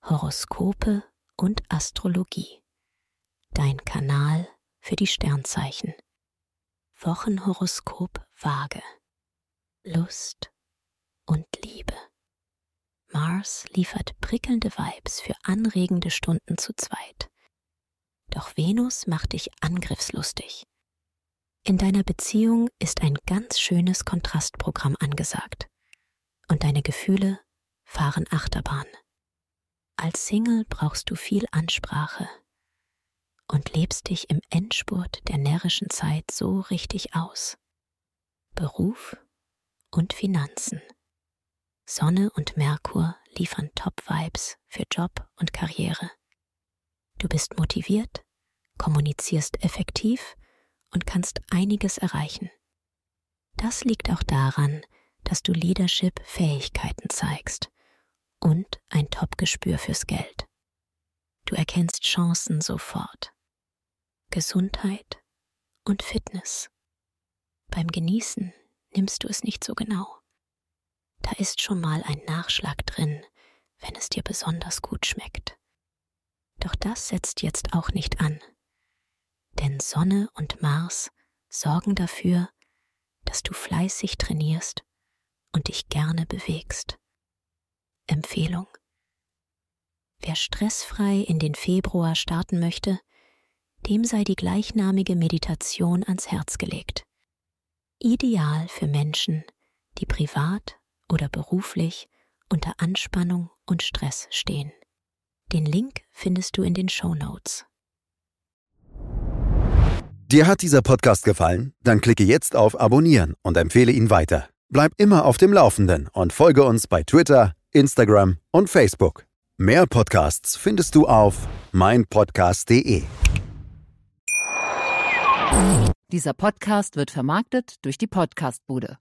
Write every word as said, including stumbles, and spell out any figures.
Horoskope und Astrologie. Dein Kanal für die Sternzeichen. Wochenhoroskop Waage. Lust und Liebe. Mars liefert prickelnde Vibes für anregende Stunden zu zweit. Doch Venus macht dich angriffslustig. In deiner Beziehung ist ein ganz schönes Kontrastprogramm angesagt. Und deine Gefühle fahren Achterbahn. Als Single brauchst du viel Ansprache und lebst dich im Endspurt der närrischen Zeit so richtig aus. Beruf und Finanzen. Sonne und Merkur liefern Top-Vibes für Job und Karriere. Du bist motiviert, kommunizierst effektiv und kannst einiges erreichen. Das liegt auch daran, dass du Leadership-Fähigkeiten zeigst und ein Top-Gespür fürs Geld. Du erkennst Chancen sofort. Gesundheit und Fitness. Beim Genießen nimmst du es nicht so genau. Da ist schon mal ein Nachschlag drin, wenn es dir besonders gut schmeckt. Doch das setzt jetzt auch nicht an. Denn Sonne und Mars sorgen dafür, dass du fleißig trainierst und dich gerne bewegst. Empfehlung: Wer stressfrei in den Februar starten möchte, dem sei die gleichnamige Meditation ans Herz gelegt. Ideal für Menschen, die privat oder beruflich unter Anspannung und Stress stehen. Den Link findest du in den Shownotes. Dir hat dieser Podcast gefallen? Dann klicke jetzt auf Abonnieren und empfehle ihn weiter. Bleib immer auf dem Laufenden und folge uns bei Twitter, Instagram und Facebook. Mehr Podcasts findest du auf mein podcast punkt de. Dieser Podcast wird vermarktet durch die Podcast-Bude.